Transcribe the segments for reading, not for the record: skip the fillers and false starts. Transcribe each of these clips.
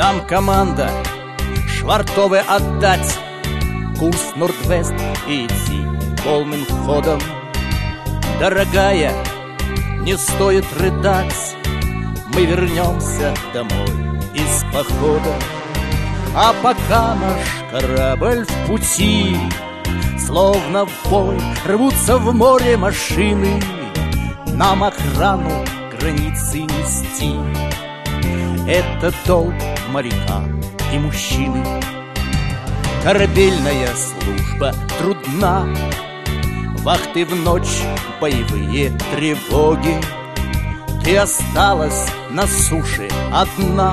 Там команда швартовы отдать, курс Норд-Вест и идти полным ходом. Дорогая, не стоит рыдать, мы вернемся домой из похода. А пока наш корабль в пути, словно в бой рвутся в море машины, нам охрану границы нести. Это долг моряка и мужчины. Корабельная служба трудна, вахты в ночь, боевые тревоги. Ты осталась на суше одна,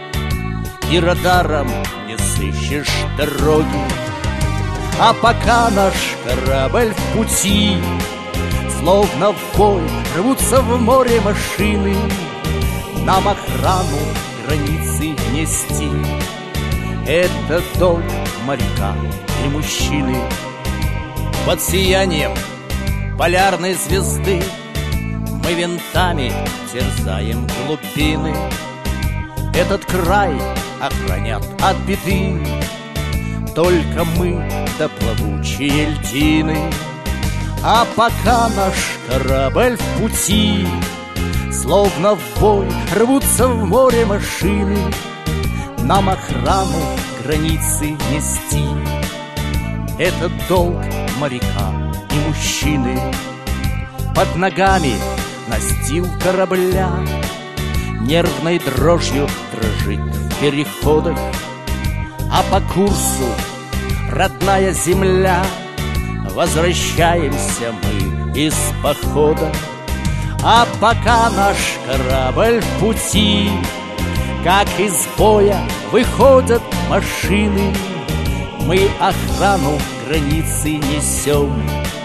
и радаром не сыщешь дороги. А пока наш корабль в пути, словно в бой рвутся в море машины, нам охрану границы нести. Это долг моряка и мужчины. Под сиянием полярной звезды мы винтами терзаем глубины. Этот край охранят от беды только мы да плавучие льдины. А пока наш корабль в пути, словно в бой рвутся в море машины, нам охрану границы нести. Это долг моряка и мужчины. Под ногами настил корабля нервной дрожью дрожит в переходах. А по курсу, родная земля, возвращаемся мы из похода. А пока наш корабль в пути, как из боя выходят машины, мы охрану границы несем.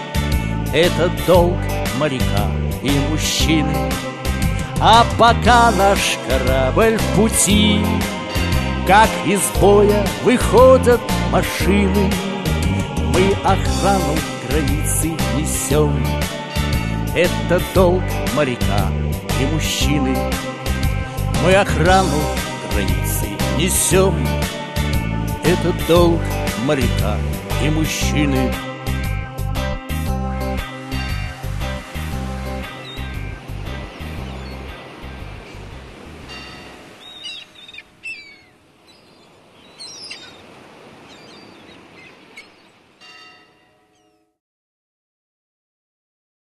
Это долг моряка и мужчины. А пока наш корабль в пути, как из боя выходят машины, мы охрану границы несем. Это долг моряка и мужчины. Мы охрану границы несем. Это долг моряка и мужчины.